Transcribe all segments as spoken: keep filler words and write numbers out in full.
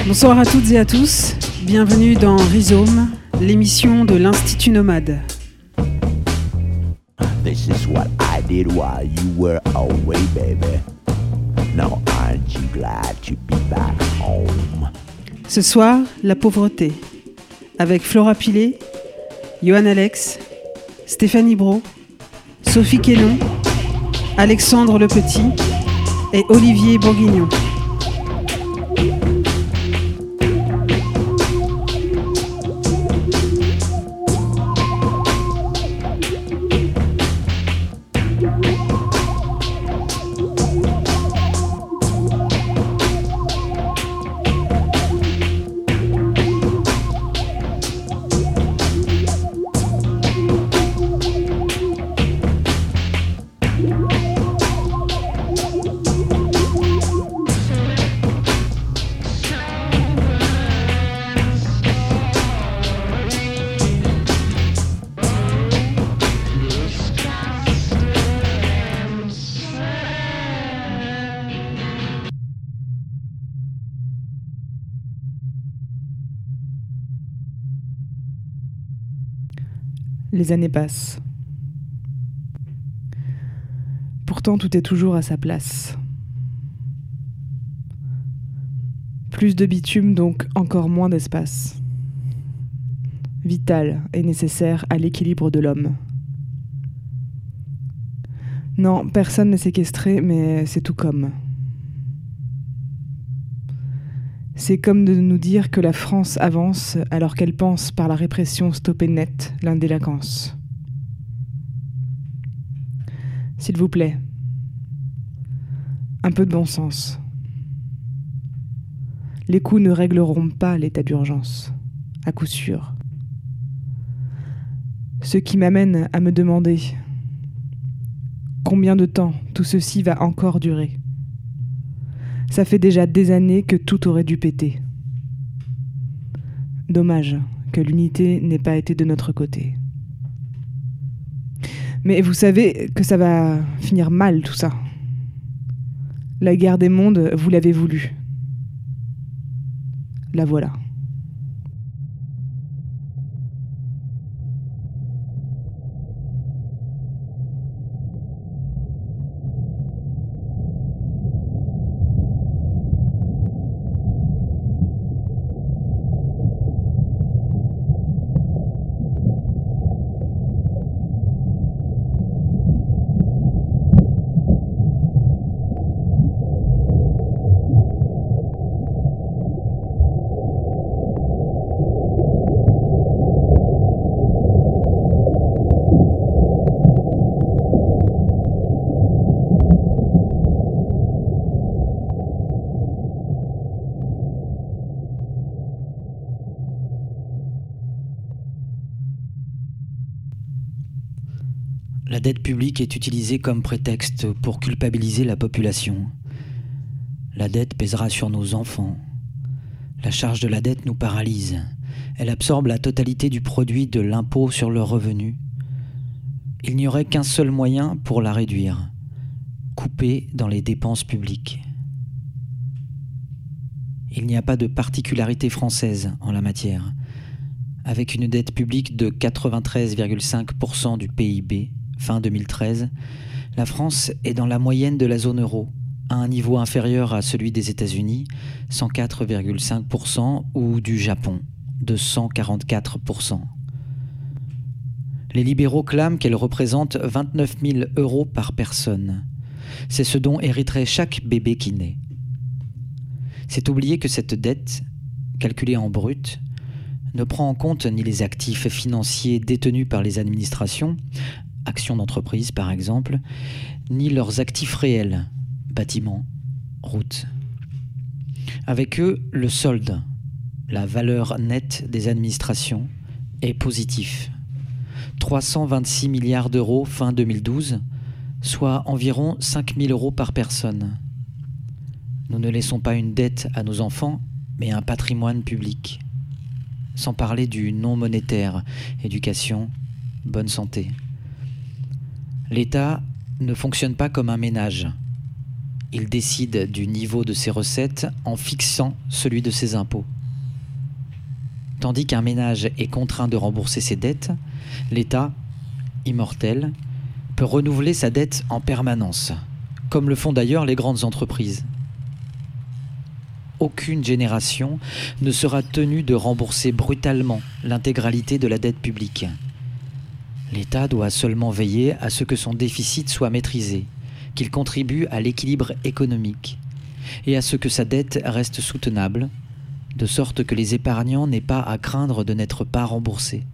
Bonsoir à toutes et à tous, bienvenue dans Rhizome, l'émission de l'Institut Nomade. This is what I did while you were away, baby. Now aren't you glad to be back home? Ce soir, la pauvreté, avec Flora Pilet, Johan Alex, Stéphanie Brault, Sophie Quénon, Alexandre Le Petit et Olivier Bourguignon. Les années passent. Pourtant, tout est toujours à sa place. Plus de bitume, donc encore moins d'espace. Vital et nécessaire à l'équilibre de l'homme. Non, personne n'est séquestré, mais c'est tout comme. C'est comme de nous dire que la France avance alors qu'elle pense par la répression stopper net l'indélinquance. S'il vous plaît, un peu de bon sens. Les coups ne régleront pas l'état d'urgence, à coup sûr. Ce qui m'amène à me demander combien de temps tout ceci va encore durer. Ça fait déjà des années que tout aurait dû péter. Dommage que l'unité n'ait pas été de notre côté. Mais vous savez que ça va finir mal tout ça. La guerre des mondes, vous l'avez voulu. La voilà. La dette publique est utilisée comme prétexte pour culpabiliser la population. La dette pèsera sur nos enfants. La charge de la dette nous paralyse. Elle absorbe la totalité du produit de l'impôt sur le revenu. Il n'y aurait qu'un seul moyen pour la réduire: couper dans les dépenses publiques. Il n'y a pas de particularité française en la matière. Avec une dette publique de quatre-vingt-treize virgule cinq pour cent du P I B, fin deux mille treize, la France est dans la moyenne de la zone euro, à un niveau inférieur à celui des États-Unis, cent quatre virgule cinq pour cent, ou du Japon, de cent quarante-quatre pour cent. Les libéraux clament qu'elle représente vingt-neuf mille euros par personne. C'est ce dont hériterait chaque bébé qui naît. C'est oublier que cette dette, calculée en brut, ne prend en compte ni les actifs financiers détenus par les administrations, actions d'entreprise par exemple, ni leurs actifs réels, bâtiments, routes. Avec eux, le solde, la valeur nette des administrations, est positif. trois cent vingt-six milliards d'euros fin deux mille douze, soit environ cinq mille euros par personne. Nous ne laissons pas une dette à nos enfants, mais un patrimoine public. Sans parler du non monétaire, éducation, bonne santé. L'État ne fonctionne pas comme un ménage. Il décide du niveau de ses recettes en fixant celui de ses impôts. Tandis qu'un ménage est contraint de rembourser ses dettes, l'État, immortel, peut renouveler sa dette en permanence, comme le font d'ailleurs les grandes entreprises. Aucune génération ne sera tenue de rembourser brutalement l'intégralité de la dette publique. L'État doit seulement veiller à ce que son déficit soit maîtrisé, qu'il contribue à l'équilibre économique et à ce que sa dette reste soutenable, de sorte que les épargnants n'aient pas à craindre de n'être pas remboursés.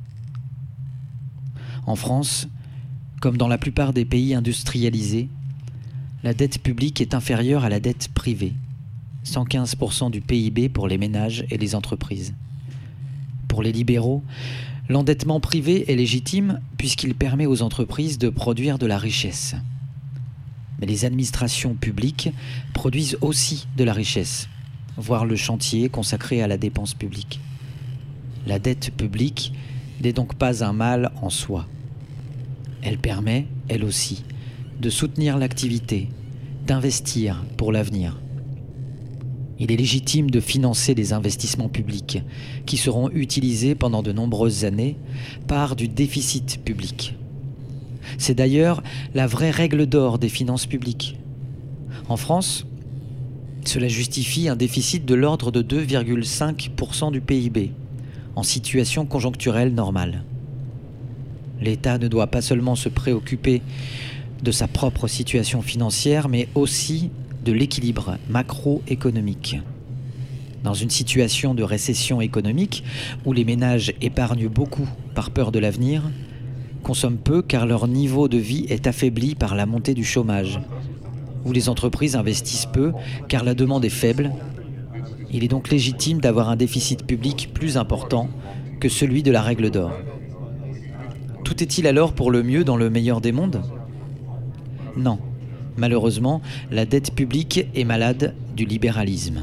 En France, comme dans la plupart des pays industrialisés, la dette publique est inférieure à la dette privée, cent quinze pour cent du P I B pour les ménages et les entreprises. Pour les libéraux, l'endettement privé est légitime puisqu'il permet aux entreprises de produire de la richesse. Mais les administrations publiques produisent aussi de la richesse, voire le chantier consacré à la dépense publique. La dette publique n'est donc pas un mal en soi. Elle permet, elle aussi, de soutenir l'activité, d'investir pour l'avenir. Il est légitime de financer les investissements publics qui seront utilisés pendant de nombreuses années par du déficit public. C'est d'ailleurs la vraie règle d'or des finances publiques. En France, cela justifie un déficit de l'ordre de deux virgule cinq pour cent du P I B, en situation conjoncturelle normale. L'État ne doit pas seulement se préoccuper de sa propre situation financière, mais aussi de l'équilibre macroéconomique. Dans une situation de récession économique, où les ménages épargnent beaucoup par peur de l'avenir, consomment peu car leur niveau de vie est affaibli par la montée du chômage, où les entreprises investissent peu car la demande est faible, il est donc légitime d'avoir un déficit public plus important que celui de la règle d'or. Tout est-il alors pour le mieux dans le meilleur des mondes ? Non. Malheureusement, la dette publique est malade du libéralisme.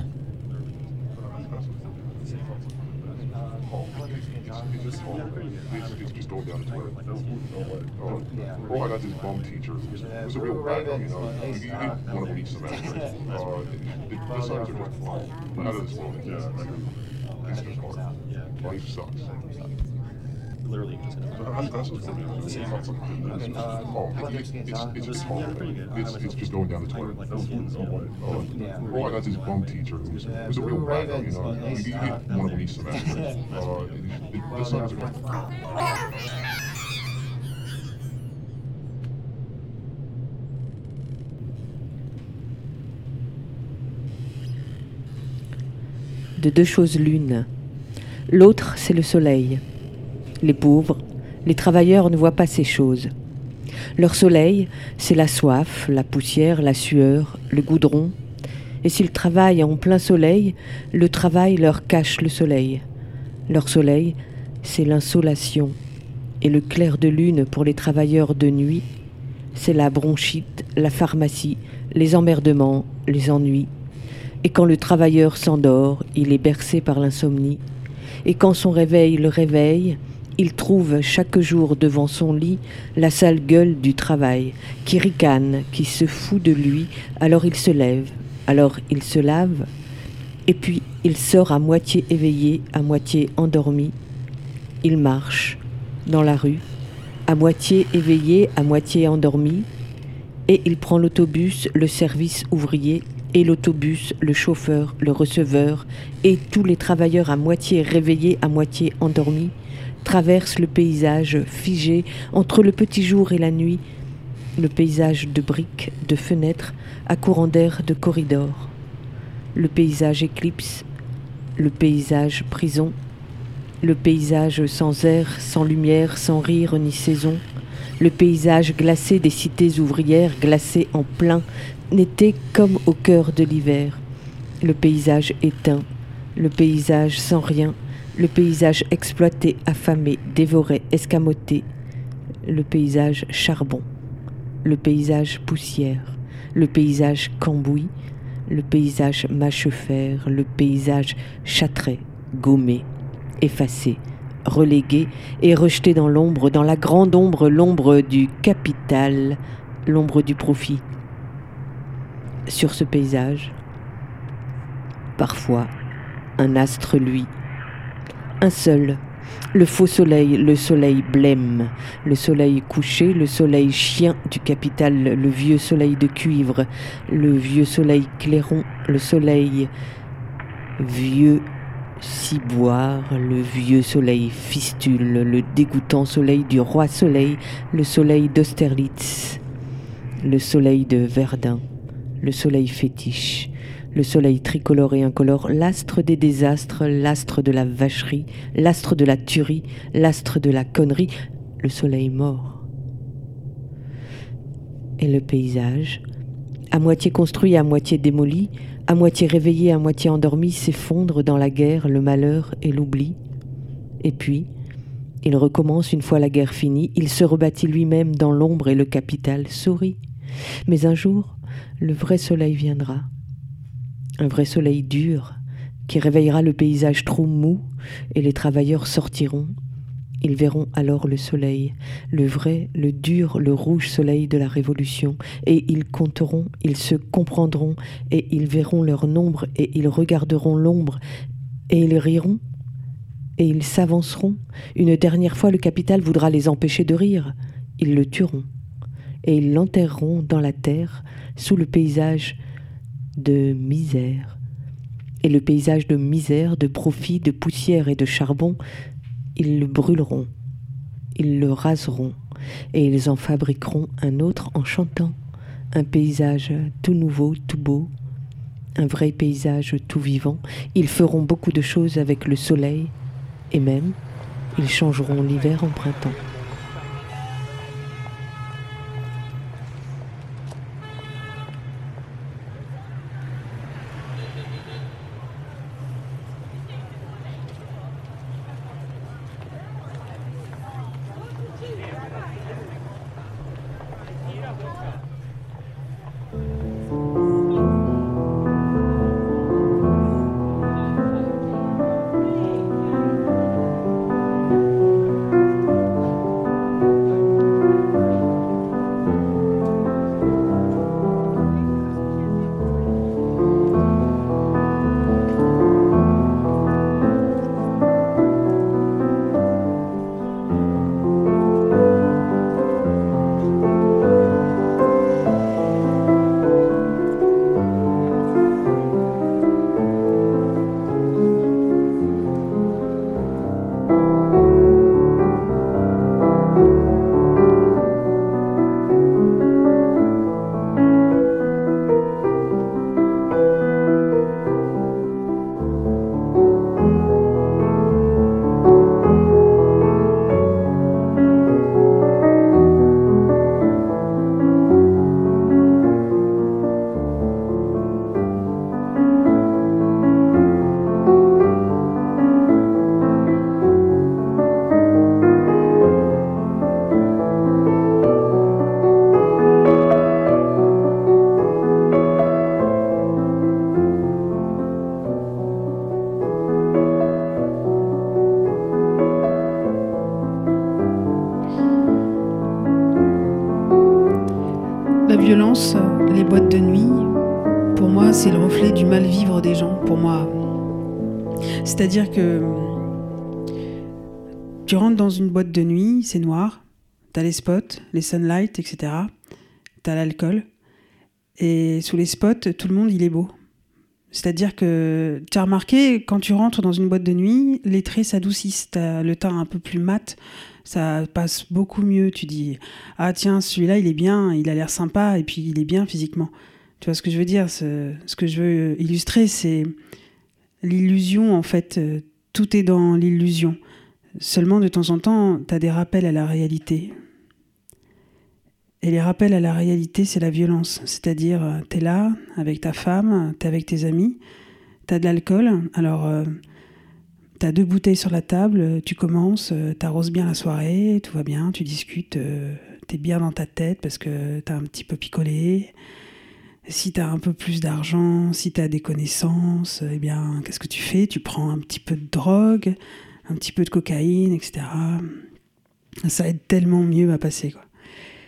All I got this bum teacher who's, who's a real bad guy, you know. You get one of them each semester. Uh, the, the signs are just fine. Out of this world, yeah. It's just hard. Life sucks. Literally just That's, that's what's going on. It's not something that's just, oh, it's, it's, it's just hard. It's, it's just going down the toilet. Uh, all I got this bum teacher who's, who's a real bad guy, you know. You get one of them each semester. Uh, the, the signs are just fine. De deux choses l'une. L'autre, c'est le soleil. Les pauvres, les travailleurs ne voient pas ces choses. Leur soleil, c'est la soif, la poussière, la sueur, le goudron. Et s'ils travaillent en plein soleil, le travail leur cache le soleil. Leur soleil, c'est l'insolation. Et le clair de lune pour les travailleurs de nuit, c'est la bronchite, la pharmacie, les emmerdements, les ennuis. Et quand le travailleur s'endort, il est bercé par l'insomnie. Et quand son réveil le réveille, il trouve chaque jour devant son lit la sale gueule du travail, qui ricane, qui se fout de lui, alors il se lève, alors il se lave, et puis il sort à moitié éveillé, à moitié endormi. Il marche dans la rue, à moitié éveillé, à moitié endormi, et il prend l'autobus, le service ouvrier, et l'autobus, le chauffeur, le receveur, et tous les travailleurs à moitié réveillés, à moitié endormis, traversent le paysage figé entre le petit jour et la nuit, le paysage de briques, de fenêtres, à courant d'air de corridors, le paysage éclipse, le paysage prison, le paysage sans air, sans lumière, sans rire ni saison, le paysage glacé des cités ouvrières, glacé en plein été comme au cœur de l'hiver, le paysage éteint, le paysage sans rien, le paysage exploité, affamé, dévoré, escamoté, le paysage charbon, le paysage poussière, le paysage cambouis, le paysage mâche-fer, le paysage châtré, gommé, effacé, relégué et rejeté dans l'ombre, dans la grande ombre, l'ombre du capital, l'ombre du profit. sur ce paysage. Parfois, un astre luit. Un seul, le faux soleil, le soleil blême, le soleil couché, le soleil chien du capital, le vieux soleil de cuivre, le vieux soleil clairon, le soleil vieux ciboire, le vieux soleil fistule, le dégoûtant soleil du roi soleil, le soleil d'Austerlitz, le soleil de Verdun, le soleil fétiche, le soleil tricolore et incolore, l'astre des désastres, l'astre de la vacherie, l'astre de la tuerie, l'astre de la connerie, le soleil mort. Et le paysage, à moitié construit, à moitié démoli, à moitié réveillé, à moitié endormi, s'effondre dans la guerre, le malheur et l'oubli. Et puis, il recommence une fois la guerre finie, il se rebâtit lui-même dans l'ombre et le capital sourit. Mais un jour, le vrai soleil viendra. Un vrai soleil dur qui réveillera le paysage trop mou et les travailleurs sortiront. Ils verront alors le soleil, le vrai, le dur, le rouge soleil de la Révolution, et ils compteront, ils se comprendront, et ils verront leur nombre, et ils regarderont l'ombre, et ils riront, et ils s'avanceront. Une dernière fois, le capital voudra les empêcher de rire. Ils le tueront, et ils l'enterreront dans la terre, sous le paysage de misère. Et le paysage de misère, de profit, de poussière et de charbon, ils le brûleront, ils le raseront, et ils en fabriqueront un autre en chantant, un paysage tout nouveau, tout beau, un vrai paysage tout vivant. Ils feront beaucoup de choses avec le soleil, et même, ils changeront l'hiver en printemps. La violence, les boîtes de nuit, pour moi, c'est le reflet du mal-vivre des gens, pour moi. C'est-à-dire que tu rentres dans une boîte de nuit, c'est noir, t'as les spots, les sunlights, et cetera. T'as l'alcool, et sous les spots, tout le monde, il est beau. C'est-à-dire que tu as remarqué, quand tu rentres dans une boîte de nuit, les traits s'adoucissent, t'as le teint un peu plus mat, ça passe beaucoup mieux. Tu dis, ah tiens, celui-là, il est bien, il a l'air sympa, et puis il est bien physiquement. Tu vois ce que je veux dire ? Ce, ce que je veux illustrer, c'est l'illusion, en fait. Tout est dans l'illusion. Seulement, de temps en temps, tu as des rappels à la réalité. Et les rappels à la réalité, c'est la violence. C'est-à-dire, t'es là, avec ta femme, t'es avec tes amis, t'as de l'alcool, alors euh, t'as deux bouteilles sur la table, tu commences, euh, t'arroses bien la soirée, tout va bien, tu discutes, euh, t'es bien dans ta tête parce que t'as un petit peu picolé. Si t'as un peu plus d'argent, si t'as des connaissances, eh bien, qu'est-ce que tu fais ? Tu prends un petit peu de drogue, un petit peu de cocaïne, et cetera. Ça aide tellement mieux à passer, quoi.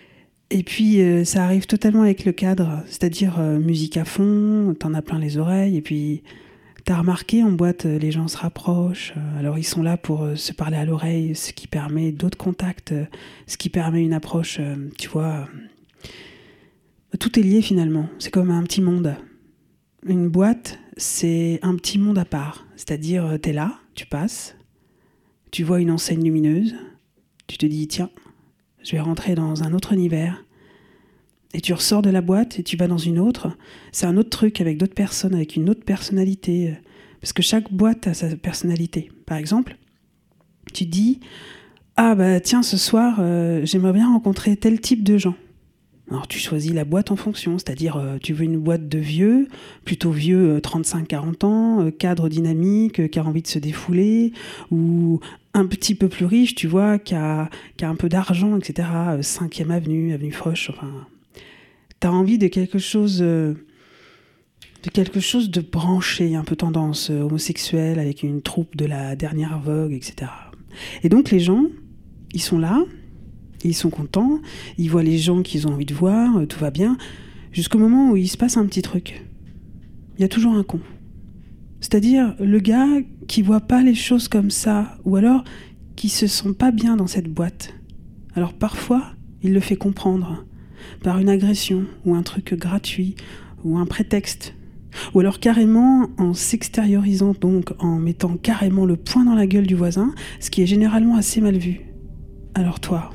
Et puis, euh, ça arrive totalement avec le cadre, c'est-à-dire euh, musique à fond, t'en as plein les oreilles, et puis t'as remarqué, en boîte, les gens se rapprochent, euh, alors ils sont là pour euh, se parler à l'oreille, ce qui permet d'autres contacts, euh, ce qui permet une approche, euh, tu vois... Euh, tout est lié finalement, c'est comme un petit monde. Une boîte, c'est un petit monde à part, c'est-à-dire euh, t'es là, tu passes, tu vois une enseigne lumineuse, tu te dis, tiens, je vais rentrer dans un autre univers. Et tu ressors de la boîte et tu vas dans une autre. C'est un autre truc avec d'autres personnes, avec une autre personnalité. Parce que chaque boîte a sa personnalité. Par exemple, tu dis « Ah bah tiens, ce soir, euh, j'aimerais bien rencontrer tel type de gens. » Alors tu choisis la boîte en fonction. C'est-à-dire, euh, tu veux une boîte de vieux, plutôt vieux, euh, trente-cinq à quarante ans, euh, cadre dynamique, euh, qui a envie de se défouler, ou... un petit peu plus riche, tu vois, qui a, qui a un peu d'argent, et cetera. cinquième avenue, avenue Foch, enfin... T'as envie de quelque chose... Euh, de quelque chose de branché, un peu tendance euh, homosexuelle, avec une troupe de la dernière vogue, et cetera. Et donc les gens, ils sont là, ils sont contents, ils voient les gens qu'ils ont envie de voir, euh, tout va bien, jusqu'au moment où il se passe un petit truc. Il y a toujours un con. C'est-à-dire le gars qui voit pas les choses comme ça, ou alors qui se sent pas bien dans cette boîte. Alors parfois, il le fait comprendre par une agression, ou un truc gratuit, ou un prétexte. Ou alors carrément en s'extériorisant, donc en mettant carrément le poing dans la gueule du voisin, ce qui est généralement assez mal vu. Alors toi,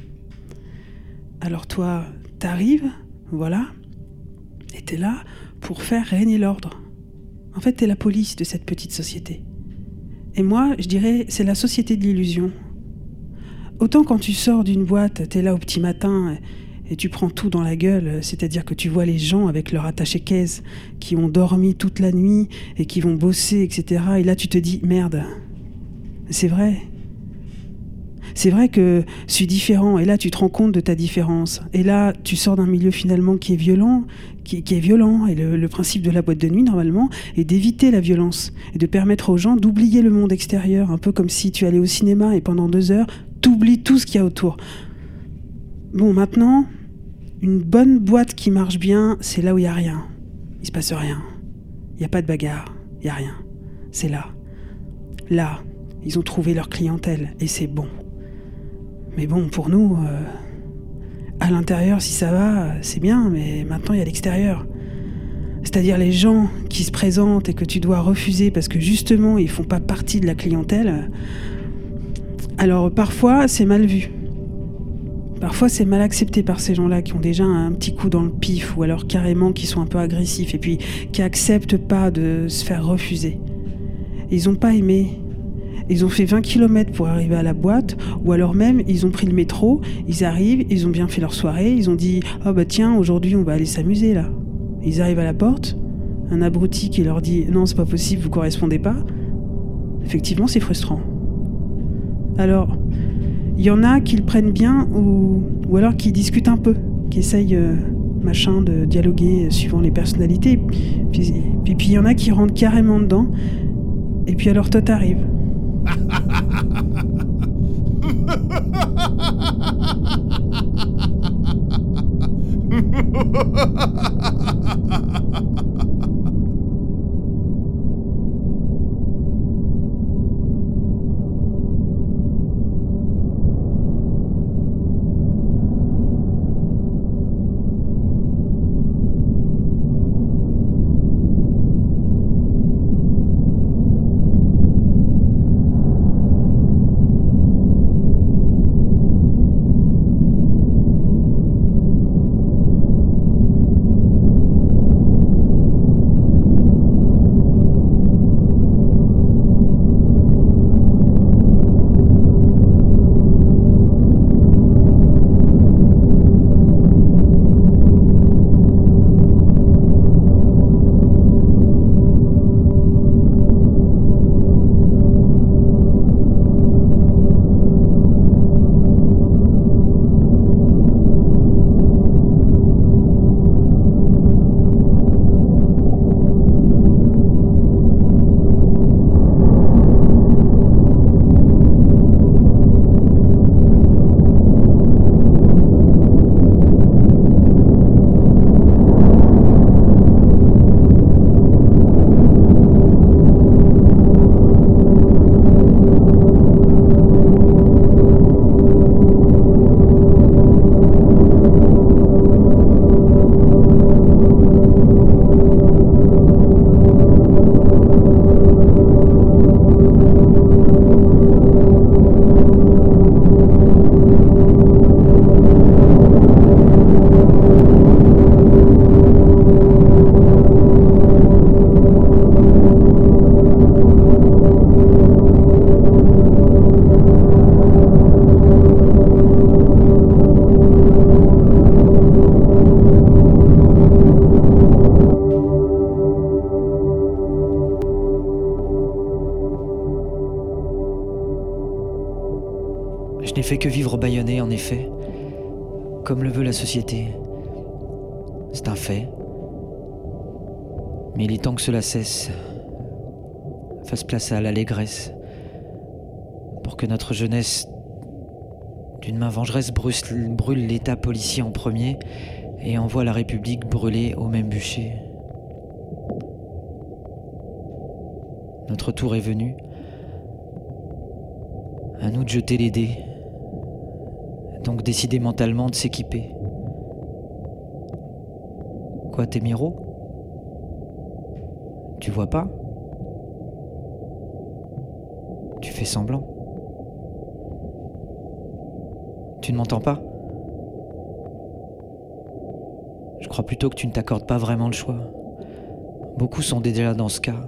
alors toi, t'arrives, voilà, et t'es là pour faire régner l'ordre. En fait, t'es la police de cette petite société. Et moi, je dirais, c'est la société de l'illusion. Autant quand tu sors d'une boîte, t'es là au petit matin et tu prends tout dans la gueule, c'est-à-dire que tu vois les gens avec leur attaché-caisse qui ont dormi toute la nuit et qui vont bosser, et cetera. Et là, tu te dis, merde, c'est vrai. C'est vrai que je suis différent, et là, tu te rends compte de ta différence. Et là, tu sors d'un milieu finalement qui est violent, qui, qui est violent, et le, le principe de la boîte de nuit, normalement, est d'éviter la violence, et de permettre aux gens d'oublier le monde extérieur, un peu comme si tu allais au cinéma, et pendant deux heures, t'oublies tout ce qu'il y a autour. Bon, maintenant, une bonne boîte qui marche bien, c'est là où il n'y a rien. Il se passe rien. Il n'y a pas de bagarre, il n'y a rien. C'est là. Là, ils ont trouvé leur clientèle, et c'est bon. Mais bon, pour nous, euh, à l'intérieur, si ça va, c'est bien, mais maintenant, il y a l'extérieur. C'est-à-dire les gens qui se présentent et que tu dois refuser parce que justement, ils font pas partie de la clientèle. Alors, parfois, c'est mal vu. Parfois, c'est mal accepté par ces gens-là qui ont déjà un petit coup dans le pif ou alors carrément qui sont un peu agressifs et puis qui acceptent pas de se faire refuser. Ils ont pas aimé. Ils ont fait vingt kilomètres pour arriver à la boîte, ou alors même, ils ont pris le métro, ils arrivent, ils ont bien fait leur soirée, ils ont dit « Oh bah tiens, aujourd'hui, on va aller s'amuser, là. » Ils arrivent à la porte, un abruti qui leur dit « Non, c'est pas possible, vous correspondez pas. » Effectivement, c'est frustrant. Alors, il y en a qui le prennent bien, ou, ou alors qui discutent un peu, qui essayent, euh, machin, de dialoguer suivant les personnalités. Puis il puis, y en a qui rentrent carrément dedans, et puis alors toi, t'arrives. Je n'ai fait que vivre bâillonné, en effet, comme le veut la société. C'est un fait. Mais il est temps que cela cesse, fasse place à l'allégresse, pour que notre jeunesse, d'une main vengeresse, brûle, brûle l'État policier en premier et envoie la République brûler au même bûcher. Notre tour est venu. À nous de jeter les dés, donc décider mentalement de s'équiper. Quoi, t'es Miro ? Tu vois pas ? Tu fais semblant. Tu ne m'entends pas ? Je crois plutôt que tu ne t'accordes pas vraiment le choix. Beaucoup sont déjà dans ce cas.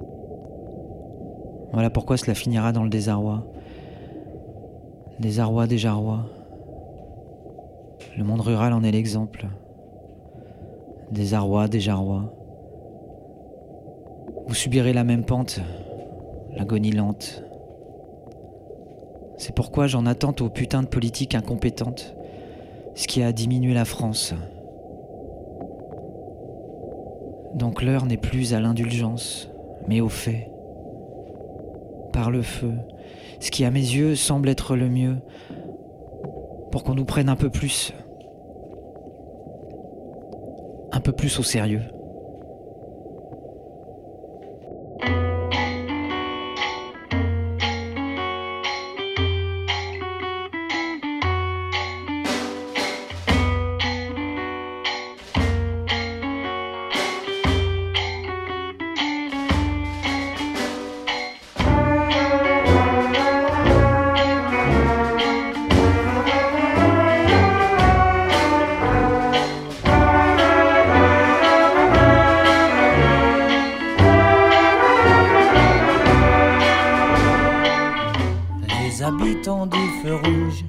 Voilà pourquoi cela finira dans le désarroi. Désarroi, désarroi. Le monde rural en est l'exemple. Désarroi, désarroi. Vous subirez la même pente, l'agonie lente. C'est pourquoi j'en attends aux putains de politiques incompétentes, ce qui a diminué la France. Donc l'heure n'est plus à l'indulgence, mais au fait. Par le feu, ce qui à mes yeux semble être le mieux, pour qu'on nous prenne un peu plus, un peu plus au sérieux. Habitants du feu rouge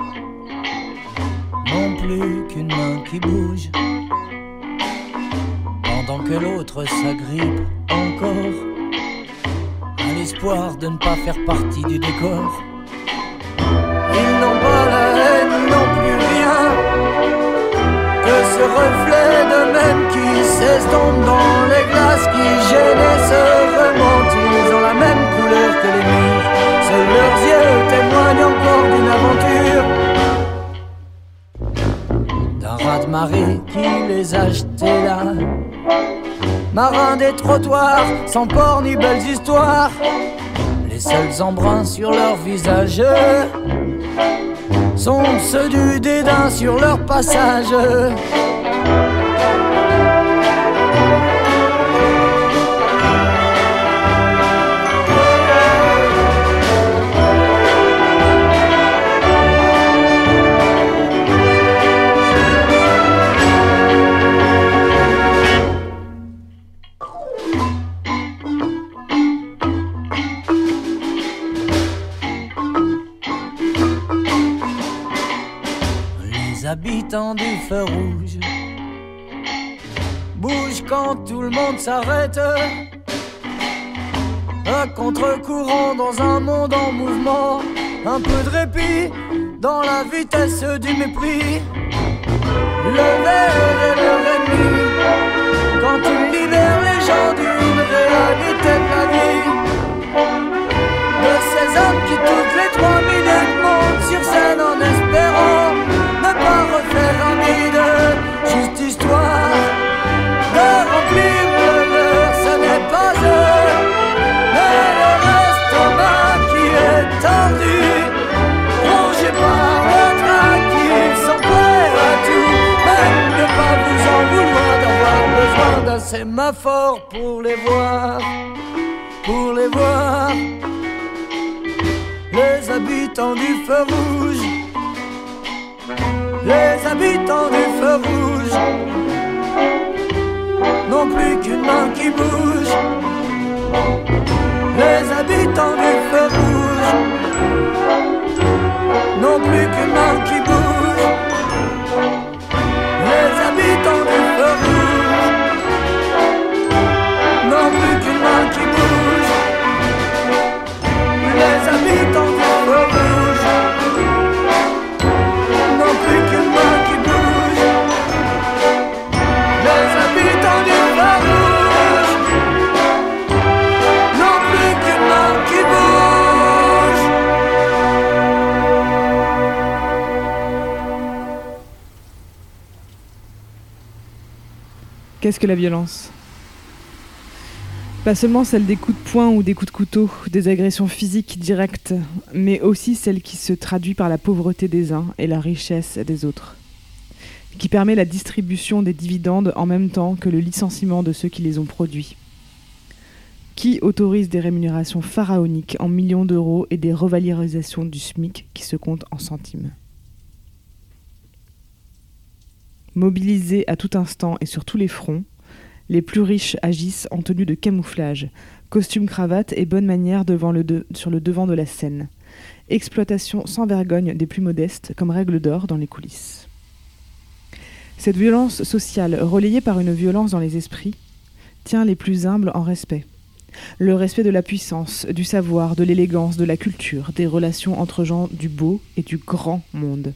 n'ont plus qu'une main qui bouge, pendant que l'autre s'agrippe encore à l'espoir de ne pas faire partie du décor. Ils n'ont pas la haine, ils n'ont plus rien que ce reflet de même qui s'estompe dans les glaces, qui gênent et se remontent. Ils ont la même couleur que les murs. Seuls leurs yeux témoignent encore d'une aventure, d'un raz-de-marée qui les a jetés là. Marins des trottoirs, sans port ni belles histoires, les seuls embruns sur leur visage sont ceux du dédain sur leur passage. Habitants du feu rouge bougent quand tout le monde s'arrête, à contre-courant dans un monde en mouvement, un peu de répit dans la vitesse du mépris. Le verre est leur ennemi quand il libère les gens d'une réalité de la vie, de ces hommes qui toutes les trois minutes montent sur scène en espérant ne pas refaire un bide, juste histoire de remplir le leur. Ce n'est pas eux, mais leur estomac qui est tendu, rongé par le trac. Ils sont prêts à tout, même ne pas vous en vouloir d'avoir besoin d'un sémaphore pour les voir, pour les voir. Les habitants du feu rouge, les habitants du feu rouge n'ont plus qu'une main qui bouge. Les habitants du feu rouge n'ont plus qu'une main qui bouge. Les habitants du feu rouge n'ont plus qu'une main qui bouge. Les habitants du feu rouge Qu'est-ce que la violence ? Pas seulement celle des coups de poing ou des coups de couteau, des agressions physiques directes, mais aussi celle qui se traduit par la pauvreté des uns et la richesse des autres, qui permet la distribution des dividendes en même temps que le licenciement de ceux qui les ont produits, qui autorise des rémunérations pharaoniques en millions d'euros et des revalorisations du SMIC qui se comptent en centimes. Mobilisés à tout instant et sur tous les fronts, les plus riches agissent en tenue de camouflage, costume cravate et bonne manière devant le de- sur le devant de la scène. Exploitation sans vergogne des plus modestes comme règle d'or dans les coulisses. Cette violence sociale, relayée par une violence dans les esprits, tient les plus humbles en respect. Le respect de la puissance, du savoir, de l'élégance, de la culture, des relations entre gens du beau et du grand monde.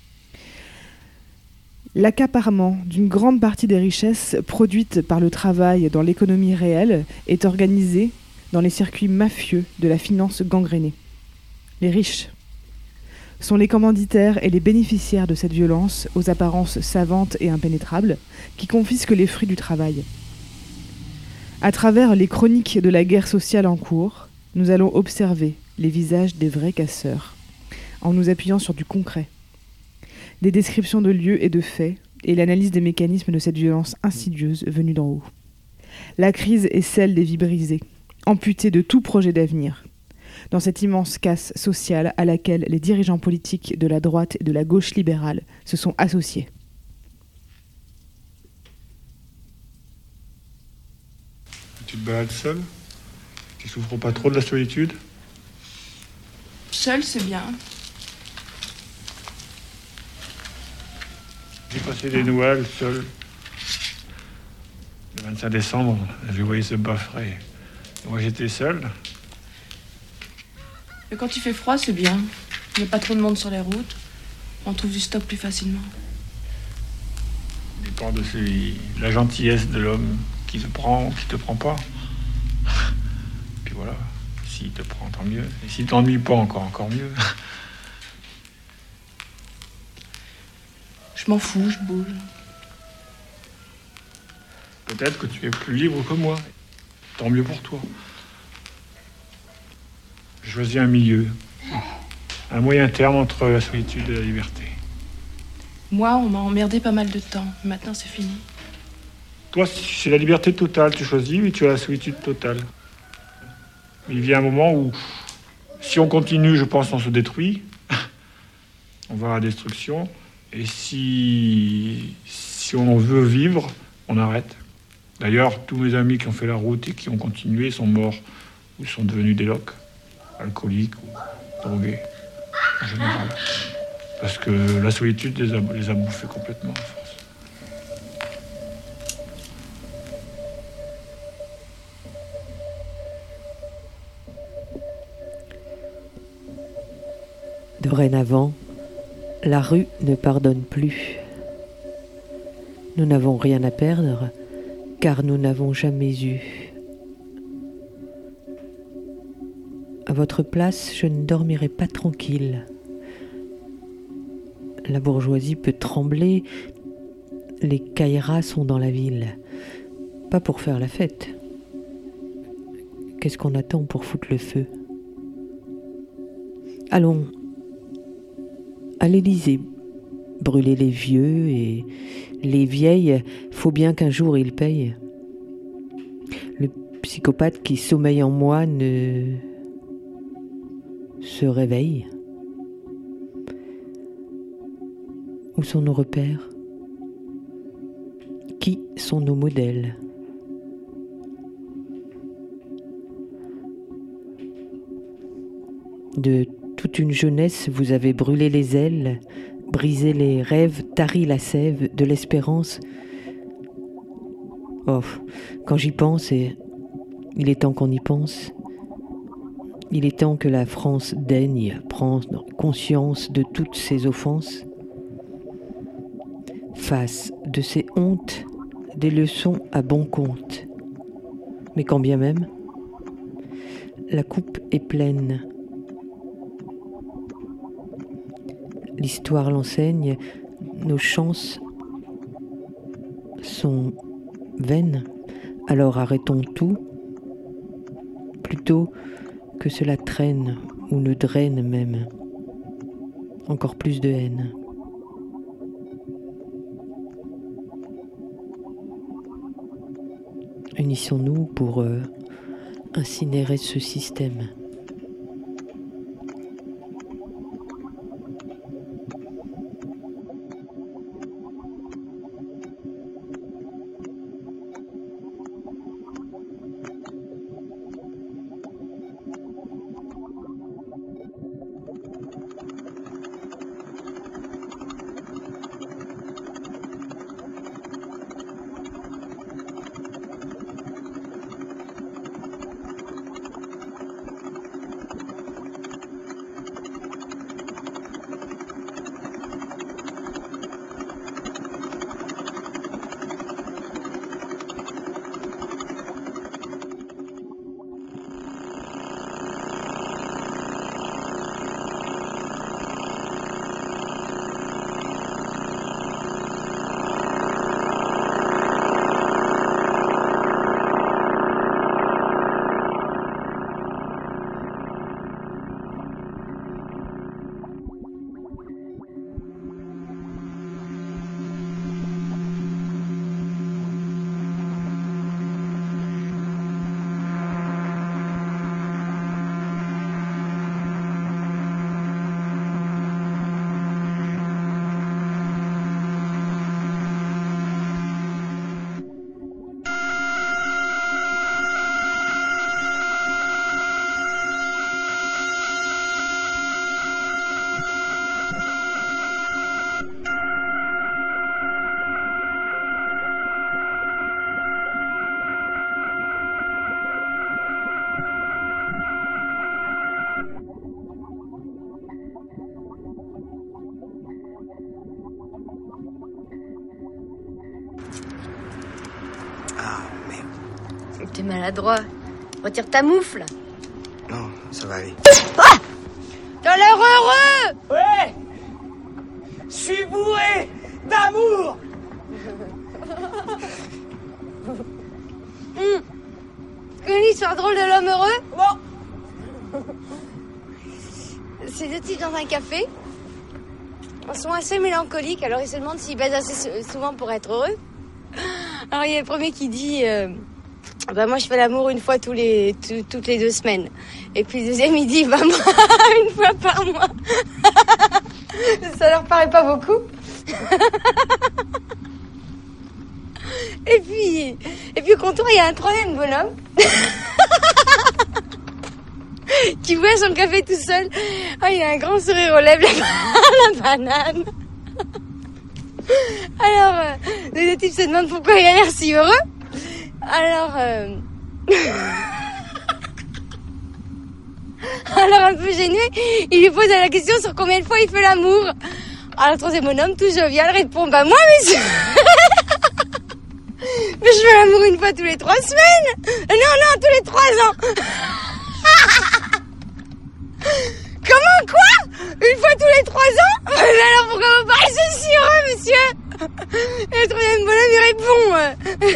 L'accaparement d'une grande partie des richesses produites par le travail dans l'économie réelle est organisé dans les circuits mafieux de la finance gangrénée. Les riches sont les commanditaires et les bénéficiaires de cette violence aux apparences savantes et impénétrables qui confisquent les fruits du travail. À travers les chroniques de la guerre sociale en cours, nous allons observer les visages des vrais casseurs en nous appuyant sur du concret. Des descriptions de lieux et de faits, et l'analyse des mécanismes de cette violence insidieuse venue d'en haut. La crise est celle des vies brisées, amputées de tout projet d'avenir, dans cette immense casse sociale à laquelle les dirigeants politiques de la droite et de la gauche libérale se sont associés. Tu te balades seul ? Tu souffres pas trop de la solitude ? Seul, c'est bien. J'ai passé des Noëls seul. Le vingt-cinq décembre, je voyais ce bas frais. Moi, j'étais seul. Mais quand il fait froid, c'est bien. Il n'y a pas trop de monde sur les routes. On trouve du stock plus facilement. Ça dépend de celui, la gentillesse de l'homme qui te prend ou qui te prend pas. Puis voilà, s'il te prend, tant mieux. Et s'il t'ennuie pas, encore, encore mieux. Je m'en fous, je bouge. Peut-être que tu es plus libre que moi. Tant mieux pour toi. Je choisis un milieu. Un moyen terme entre la solitude et la liberté. Moi, on m'a emmerdé pas mal de temps. Maintenant, c'est fini. Toi, c'est la liberté totale. Tu choisis, mais tu as la solitude totale. Il vient un moment où, si on continue, je pense, on se détruit. On va à la destruction. Et si, si on veut vivre, on arrête. D'ailleurs, tous mes amis qui ont fait la route et qui ont continué sont morts ou sont devenus des loques, alcooliques ou drogués, en général. Parce que la solitude les a, les a bouffés complètement, à force. Dorénavant, la rue ne pardonne plus. Nous n'avons rien à perdre, car nous n'avons jamais eu. À votre place, je ne dormirai pas tranquille. La bourgeoisie peut trembler, les caïras sont dans la ville. Pas pour faire la fête. Qu'est-ce qu'on attend pour foutre le feu ? Allons, à l'Élysée, brûler les vieux et les vieilles, faut bien qu'un jour ils payent. Le psychopathe qui sommeille en moi ne se réveille. Où sont nos repères ? Qui sont nos modèles ? De toute une jeunesse, vous avez brûlé les ailes, brisé les rêves, tari la sève de l'espérance. Oh, quand j'y pense, et il est temps qu'on y pense. Il est temps que la France daigne prendre conscience de toutes ses offenses. Fasse de ces hontes des leçons à bon compte. Mais quand bien même, la coupe est pleine. L'histoire l'enseigne, nos chances sont vaine, alors arrêtons tout, plutôt que cela traîne ou ne draine même encore plus de haine. Unissons-nous pour euh, incinérer ce système. T'es maladroit. Retire ta moufle. Non, ça va aller. Ah! T'as l'air heureux! Ouais! Je suis bourré d'amour! hum. Tu connais l'histoire drôle de l'homme heureux? Bon! C'est deux types dans un café. Ils sont assez mélancoliques, alors ils se demandent s'ils baisent assez souvent pour être heureux. Alors il y a le premier qui dit... Euh, bah moi je fais l'amour une fois tous les tout, toutes les deux semaines. Et puis le deuxième il dit bah moi une fois par mois. Ça leur paraît pas beaucoup. Et puis et puis au comptoir il y a un troisième bonhomme qui boit son café tout seul. Oh, il a un grand sourire aux lèvres, la banane. Alors euh, le type se demande pourquoi il a l'air si heureux. Alors, euh... alors un peu gêné, il lui pose la question sur combien de fois il fait l'amour. Alors le troisième bonhomme, tout jovial, répond bah moi monsieur, mais je fais l'amour une fois tous les trois semaines. Non non, tous les trois ans. Comment quoi? Une fois tous les trois ans? Mais alors pourquoi vous paraissez si heureux monsieur? Et le troisième bonhomme il répond euh...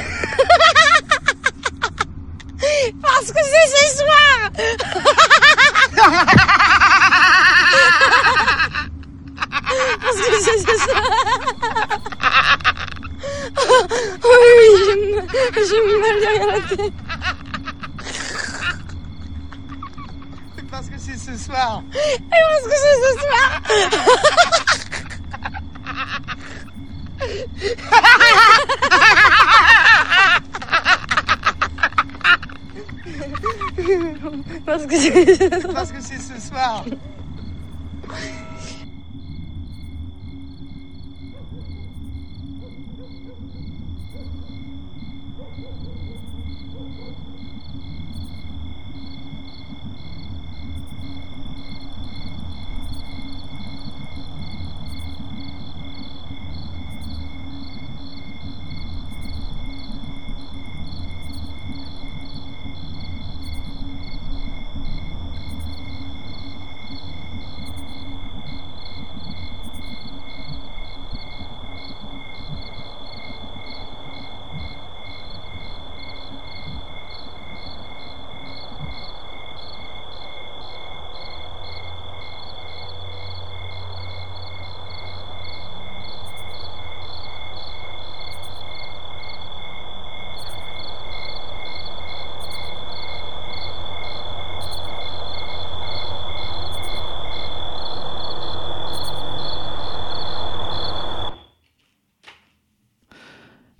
parce que c'est ce soir. Parce que c'est ce soir. Oh oui, j'ai mal, j'ai mal derrière la tête. Parce que c'est ce soir. Et parce que c'est ce soir. Parce que c'est... Parce que c'est ce soir.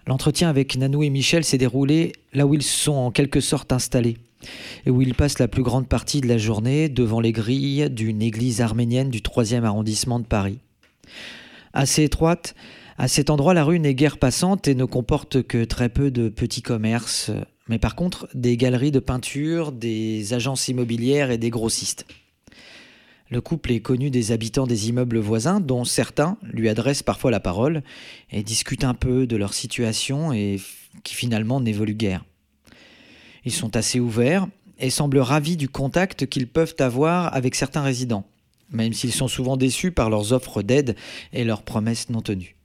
L'entretien avec Nanou et Michel s'est déroulé là où ils sont en quelque sorte installés et où ils passent la plus grande partie de la journée devant les grilles d'une église arménienne du troisième arrondissement de Paris. Assez étroite, à cet endroit, la rue n'est guère passante et ne comporte que très peu de petits commerces, mais par contre des galeries de peinture, des agences immobilières et des grossistes. Le couple est connu des habitants des immeubles voisins, dont certains lui adressent parfois la parole et discutent un peu de leur situation et qui finalement n'évolue guère. Ils sont assez ouverts et semblent ravis du contact qu'ils peuvent avoir avec certains résidents, même s'ils sont souvent déçus par leurs offres d'aide et leurs promesses non tenues.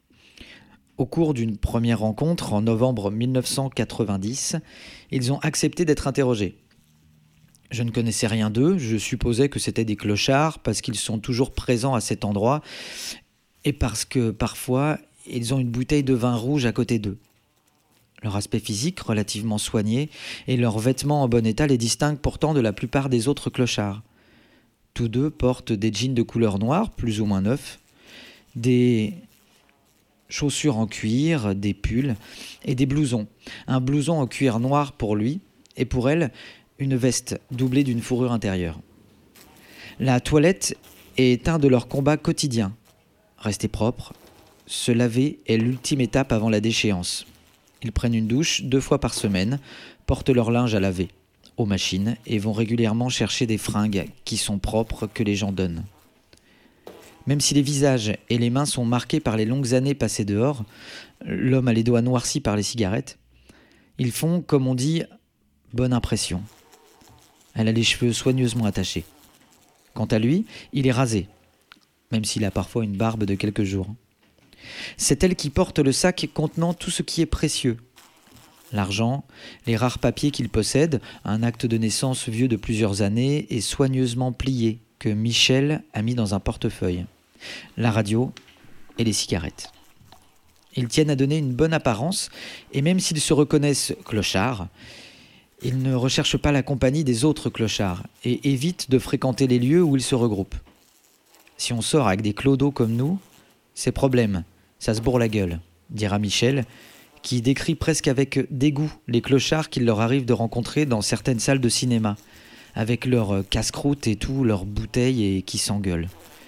Au cours d'une première rencontre, en novembre mille neuf cent quatre-vingt-dix, ils ont accepté d'être interrogés. Je ne connaissais rien d'eux, je supposais que c'étaient des clochards parce qu'ils sont toujours présents à cet endroit et parce que parfois ils ont une bouteille de vin rouge à côté d'eux. Leur aspect physique relativement soigné et leurs vêtements en bon état les distinguent pourtant de la plupart des autres clochards. Tous deux portent des jeans de couleur noire, plus ou moins neufs, des chaussures en cuir, des pulls et des blousons. Un blouson en cuir noir pour lui et pour elle, une veste doublée d'une fourrure intérieure. La toilette est un de leurs combats quotidiens. Rester propre, se laver est l'ultime étape avant la déchéance. Ils prennent une douche deux fois par semaine, portent leur linge à laver aux machines et vont régulièrement chercher des fringues qui sont propres que les gens donnent. Même si les visages et les mains sont marqués par les longues années passées dehors, l'homme a les doigts noircis par les cigarettes, ils font, comme on dit, bonne impression. Elle a les cheveux soigneusement attachés. Quant à lui, il est rasé, même s'il a parfois une barbe de quelques jours. C'est elle qui porte le sac contenant tout ce qui est précieux. L'argent, les rares papiers qu'il possède, un acte de naissance vieux de plusieurs années et soigneusement plié, que Michel a mis dans un portefeuille, la radio et les cigarettes. Ils tiennent à donner une bonne apparence, et même s'ils se reconnaissent clochards, ils ne recherchent pas la compagnie des autres clochards et évitent de fréquenter les lieux où ils se regroupent. Si on sort avec des clodos comme nous, c'est problème, ça se bourre la gueule, dira Michel, qui décrit presque avec dégoût les clochards qu'il leur arrive de rencontrer dans certaines salles de cinéma, avec leurs casse-croûtes et tout, leurs bouteilles et qui s'engueulent.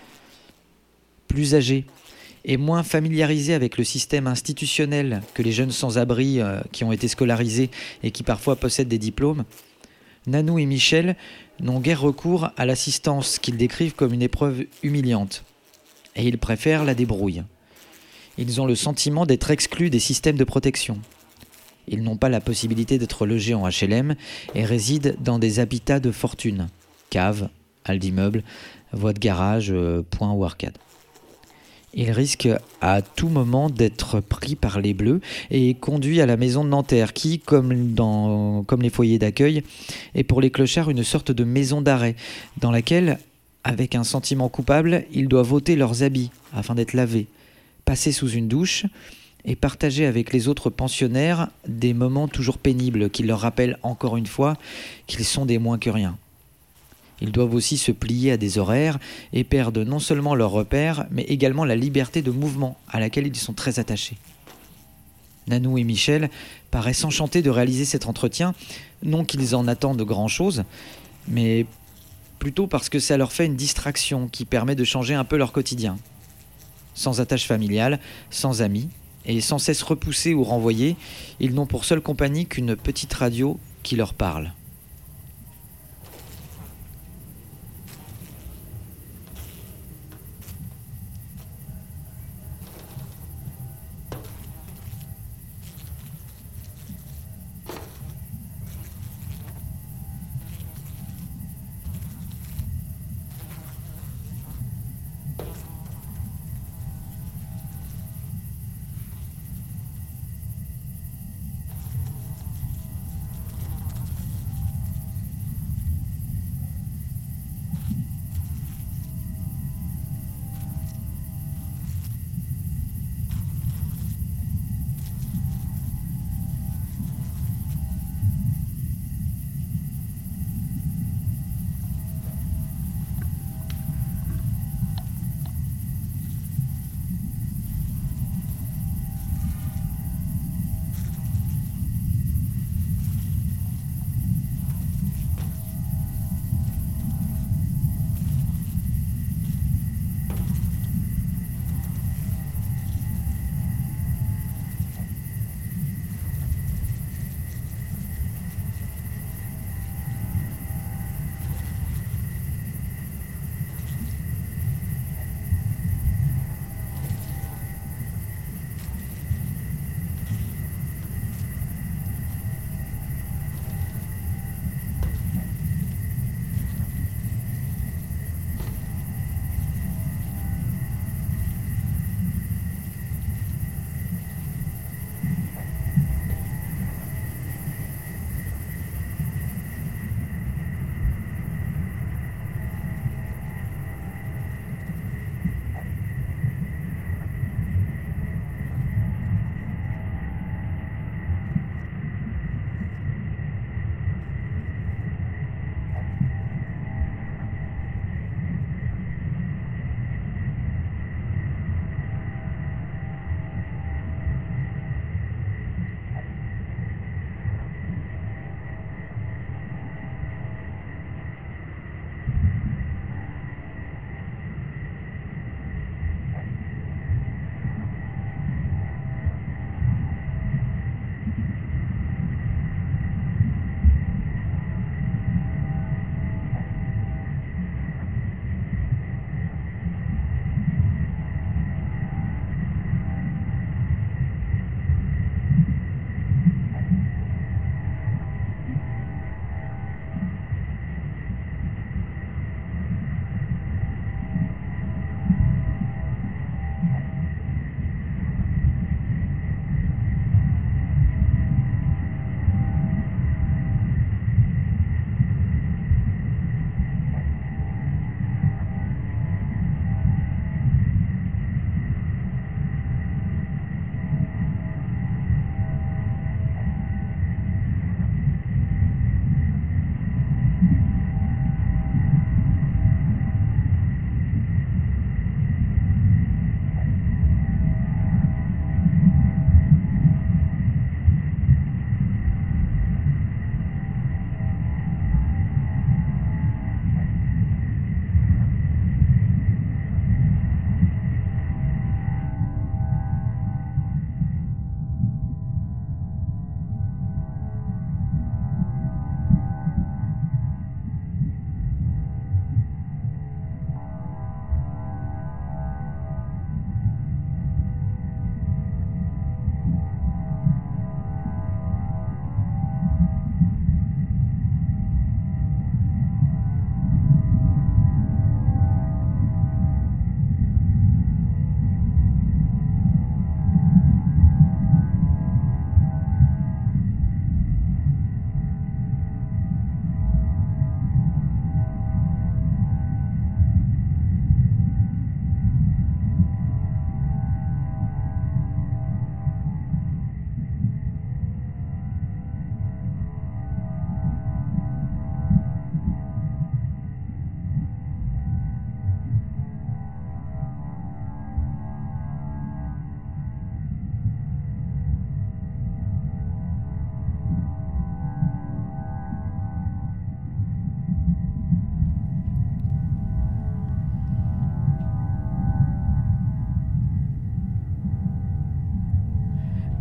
Plus âgés et moins familiarisés avec le système institutionnel que les jeunes sans-abri euh, qui ont été scolarisés et qui parfois possèdent des diplômes, Nanou et Michel n'ont guère recours à l'assistance qu'ils décrivent comme une épreuve humiliante. Et ils préfèrent la débrouille. Ils ont le sentiment d'être exclus des systèmes de protection. Ils n'ont pas la possibilité d'être logés en H L M et résident dans des habitats de fortune, caves, halles d'immeubles, voies de garage, euh, points ou arcades. Ils risquent à tout moment d'être pris par les Bleus et conduits à la maison de Nanterre qui, comme, dans, comme les foyers d'accueil, est pour les clochards une sorte de maison d'arrêt dans laquelle, avec un sentiment coupable, ils doivent ôter leurs habits afin d'être lavés, passer sous une douche et partager avec les autres pensionnaires des moments toujours pénibles qui leur rappellent encore une fois qu'ils sont des moins que rien. Ils doivent aussi se plier à des horaires et perdent non seulement leurs repères, mais également la liberté de mouvement à laquelle ils sont très attachés. Nanou et Michel paraissent enchantés de réaliser cet entretien, non qu'ils en attendent grand-chose, mais plutôt parce que ça leur fait une distraction qui permet de changer un peu leur quotidien. Sans attache familiale, sans amis, et sans cesse repoussés ou renvoyés, ils n'ont pour seule compagnie qu'une petite radio qui leur parle.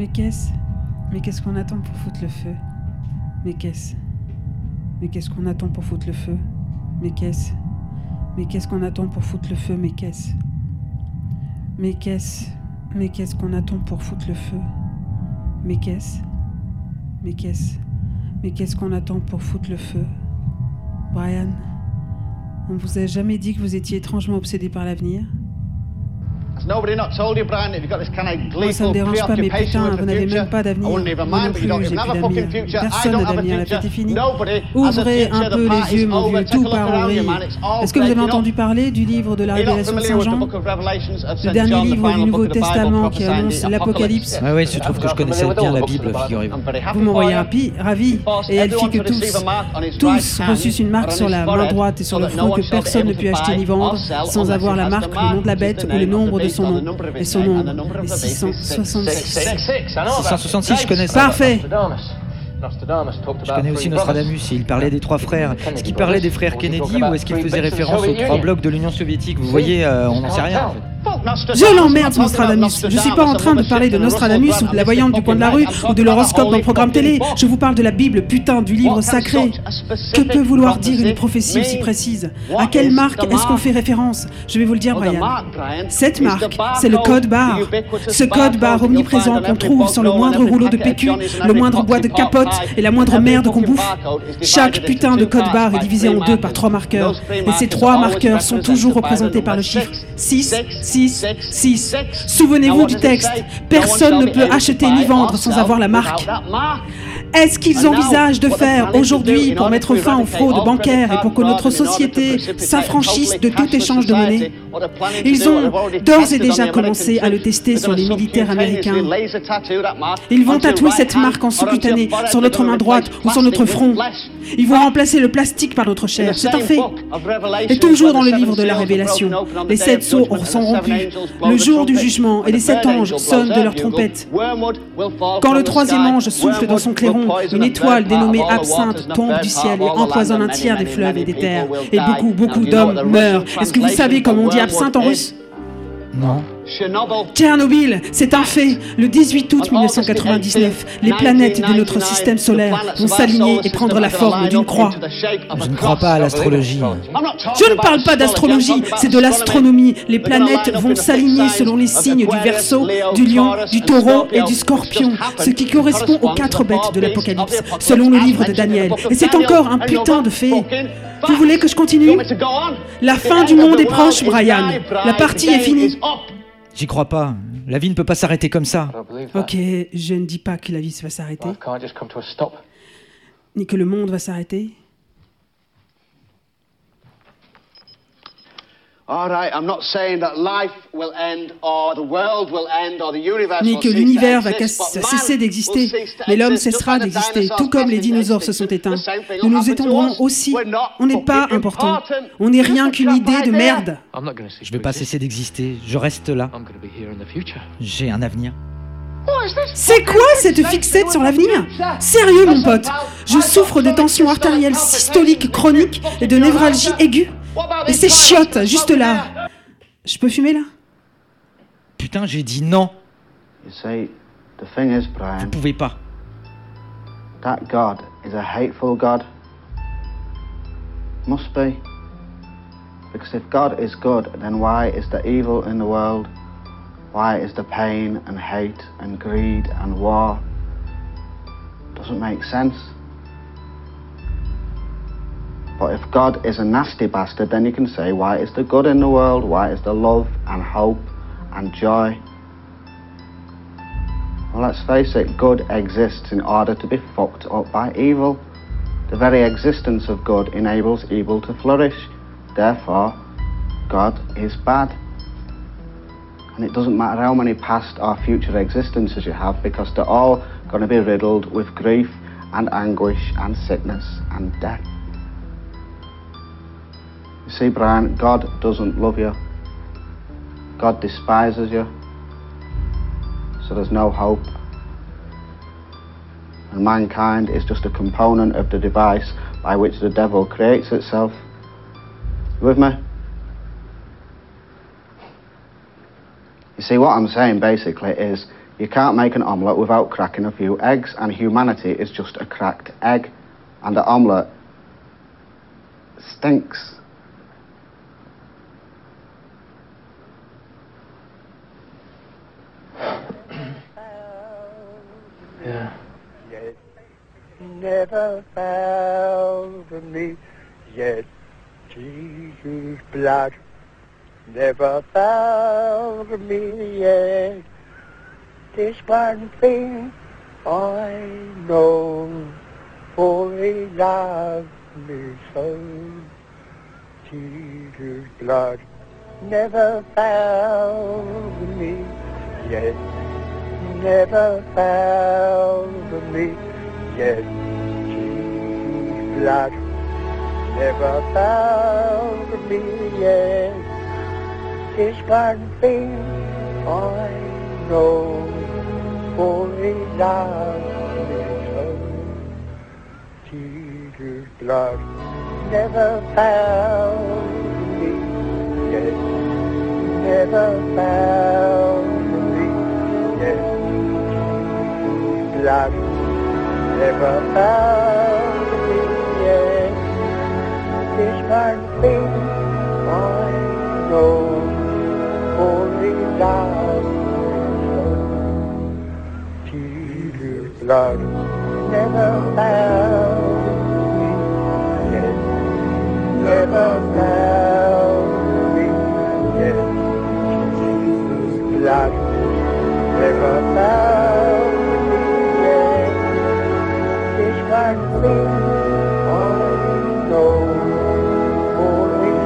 Mais qu'est-ce Mais qu'est-ce qu'on attend pour foutre le feu? Mais qu'est-ce Mais qu'est-ce qu'on attend pour foutre le feu? Mais qu'est-ce Mais qu'est-ce qu'on attend pour foutre le feu? Mais qu'est-ce Mais qu'est-ce Mais qu'est-ce qu'on attend pour foutre le feu? Mais qu'est-ce Mais qu'est-ce Mais qu'est-ce qu'on attend pour foutre le feu? Brian, on vous a jamais dit que vous étiez étrangement obsédé par l'avenir? Moi, ça me dérange pas, mais putain, vous n'avez même pas d'avenir. Moi non plus, j'ai plus d'avenir. Personne n'a d'avenir, la fête est finie. Ouvrez un peu les yeux, mon vieux, tout part en vrille. Est-ce que vous avez entendu parler du livre de la Révélation de Saint-Jean? Le dernier livre du Nouveau Testament qui annonce l'Apocalypse. Ah oui, il se trouve que je connaissais bien la Bible, figurez-vous. Vous m'envoyez ravi, ravi, et elle fit que tous, tous reçussent une marque sur la main droite et sur le front que personne ne put acheter ni vendre sans avoir la marque, le nom de la bête ou le nombre de son nom. Et son nom est six cent soixante-six. six cent soixante-six, je connais ça. Parfait. Je connais aussi Nostradamus, et il parlait des trois frères. Est-ce qu'il parlait des frères Kennedy ou est-ce qu'il faisait référence aux trois blocs de l'Union soviétique? Vous voyez, euh, on n'en sait rien en fait. Je l'emmerde, Nostradamus. Je suis pas en train de parler de Nostradamus ou de la voyante du coin de la rue ou de l'horoscope d'un programme télé. Je vous parle de la Bible, putain, du livre sacré. Que peut vouloir dire une prophétie aussi précise? À quelle marque est-ce qu'on fait référence? Je vais vous le dire, Brian. Cette marque, c'est le code barre. Ce code barre omniprésent qu'on trouve sur le moindre rouleau de P Q, le moindre bois de capote et la moindre merde qu'on bouffe. Chaque putain de code barre est divisé en deux par trois marqueurs. Et ces trois marqueurs sont toujours représentés par le chiffre six, six, six. Souvenez-vous du texte. Personne ne peut acheter ni vendre sans avoir la marque. Est-ce qu'ils envisagent de faire aujourd'hui pour mettre fin aux fraudes bancaires et pour que notre société s'affranchisse de tout échange de monnaie? Ils ont d'ores et déjà commencé à le tester sur les militaires américains. Ils vont tatouer cette marque en sous-cutané sur notre main droite ou sur notre front. Ils vont remplacer le plastique par notre chair, c'est un fait. Et toujours dans le livre de la Révélation, les sept sceaux sont rompus, le jour du jugement, et les sept anges sonnent de leurs trompettes. Quand le troisième ange souffle dans son clairon, une étoile dénommée Absinthe tombe du ciel et empoisonne un tiers des fleuves et des terres. Et beaucoup, beaucoup d'hommes meurent. Est-ce que vous savez comment on dit absinthe en russe? Non. Tchernobyl, c'est un fait. Le dix-huit août mille neuf cent quatre-vingt-dix-neuf, les planètes de notre système solaire vont s'aligner et prendre la forme d'une croix. Je ne crois pas à l'astrologie. Je ne parle pas d'astrologie, c'est de l'astronomie. Les planètes vont s'aligner selon les signes du Verseau, du Lion, du Taureau et du Scorpion, ce qui correspond aux quatre bêtes de l'Apocalypse, selon le livre de Daniel. Et c'est encore un putain de fait. Vous voulez que je continue? La fin du monde est proche, Brian. La partie est finie. J'y crois pas. La vie ne peut pas s'arrêter comme ça. Ok, je ne dis pas que la vie va s'arrêter. Ni que le monde va s'arrêter. Ni que l'univers va cesser d'exister, mais l'homme cessera d'exister, tout comme les dinosaures se sont éteints. Nous nous éteindrons aussi. On n'est pas important. On n'est rien qu'une idée de merde. Je vais pas cesser d'exister. Je reste là. J'ai un avenir. C'est quoi cette fixette sur l'avenir? Sérieux, mon pote, je souffre de tensions artérielles systoliques chroniques et de névralgie aiguë. Et c'est chiotte, juste là. Je peux fumer là? Putain, j'ai dit non. Vous pouvez pas. That God is a hateful God. Must be. Because if God is good, then why is the evil in the world? Why is the pain and hate and greed and war? Doesn't make sense. But if God is a nasty bastard, then you can say, why is the good in the world? Why is the love and hope and joy? Well, let's face it, good exists in order to be fucked up by evil. The very existence of good enables evil to flourish. Therefore, God is bad. And it doesn't matter how many past or future existences you have, because they're all going to be riddled with grief and anguish and sickness and death. You see, Brian, God doesn't love you. God despises you. So there's no hope. And mankind is just a component of the device by which the devil creates itself. You with me? You see, what I'm saying basically is, You can't make an omelette without cracking a few eggs, and humanity is just a cracked egg. And the omelette stinks. Yeah. Yet never found me, yet Jesus' blood never found me yet. This one thing I know, for he loved me so. Jesus' blood never found me yet. Never found me yet. Jesus' blood never found me yet. This one thing I know, for he loved me so. Jesus' blood never found me yet. Never found me yet. Blood never found me yet. This one thing I know, for he loved me so. Jesus' blood never found me yet. Never found me yet. Jesus' blood never found me yet. This one thing I know, for he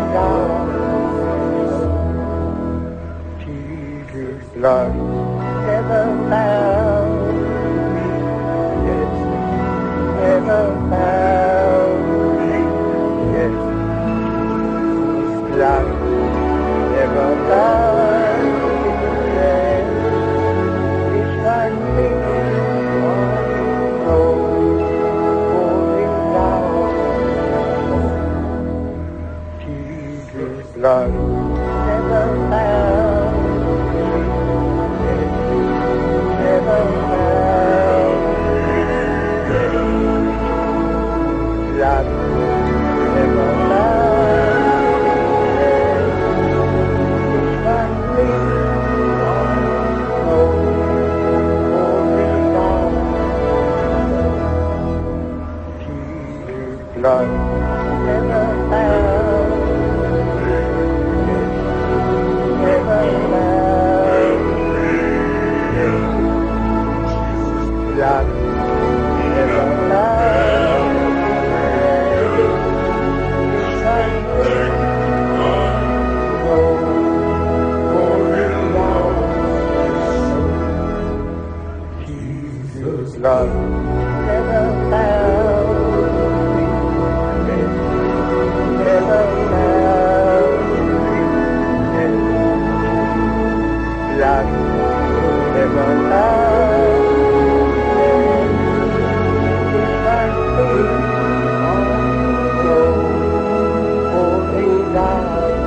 loved me so. Jesus' blood never found me yet. Never found me yet. Jesus' blood never found me yet. This one thing I know, for he loved me so. Jesus' blood never found me yet. Never found me yet. Blood never found me yet. This one thing I know, for he loved me so. Jesus' blood never found me yet. Never found me yet. Blood never found me yet. This one thing I know, for he loved me so. Jesus' blood never found me yet. Never found me yet. Blood never found me yet. This one thing I know, for he loved